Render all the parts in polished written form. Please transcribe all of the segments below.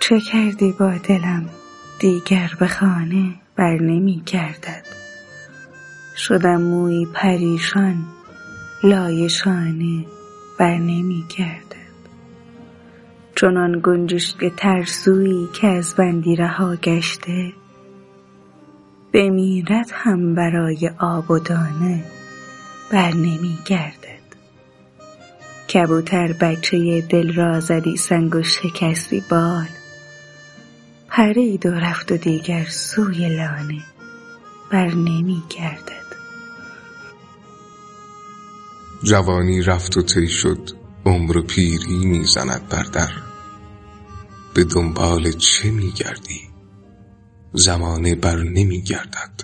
چه کردی با دلم دیگر به خانه بر نمی گردد. شدم مویی پریشان لای شانه بر نمی گردد. چنان گنجشک ترسویی که از بندی رها گشته، بمیرد هم برای آب و دانه بر نمی گردد. کبوتر بچه دل را زدی سنگ و شکستی بال، پرید و رفت و دیگر سوی لانه بر نمی گردد. جوانی رفت و طی شد، عمر و پیری میزند بر در. به دنبال چه میگردی؟ زمانه بر نمی گردد.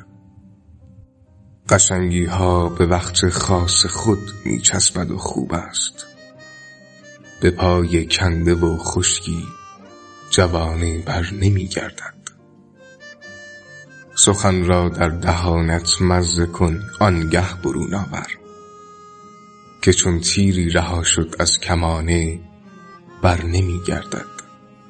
قشنگی ها به وقت خاص خود میچسبد و خوب است. به پای کنده و خشکی جوانه بر نمی گردد. سخن را در دهانت مزه کن آنگه برون آور، که چون تیری رها شد از کمانه بر نمی گردد.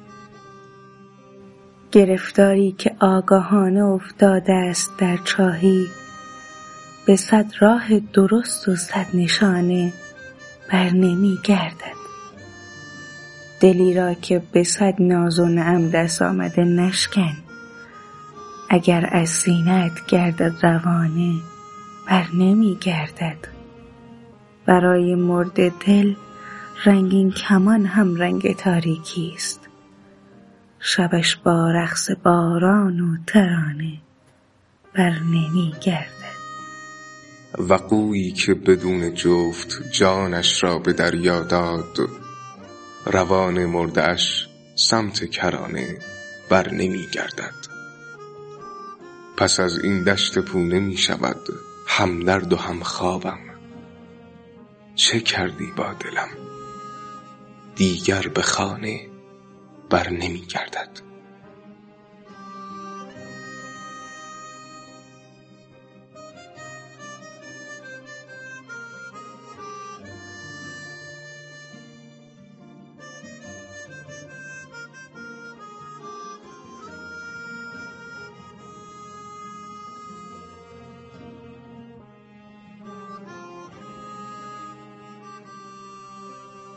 گرفتاری که آگاهانه افتاده است در چاهی، به 100 راه درست و 100 نشانه بر نمی گردد. دلی را که به 100 ناز و نعم دست آمده نشکن، اگر از سینه‌ات گردد روانه بر نمی گردد. برای مرد دل رنگین کمان هم رنگ تاریکی است، شبش با رقص باران و ترانه بر نمی گردد. وقوعی که بدون جفت جانش را به دریا داد، روان مرده‌اش سمت کرانه بر نمی گردد. پس از این دشت پونه می شود همدرد و هم خوابم. چه کردی با دلم دیگر به خانه بر نمی گردد.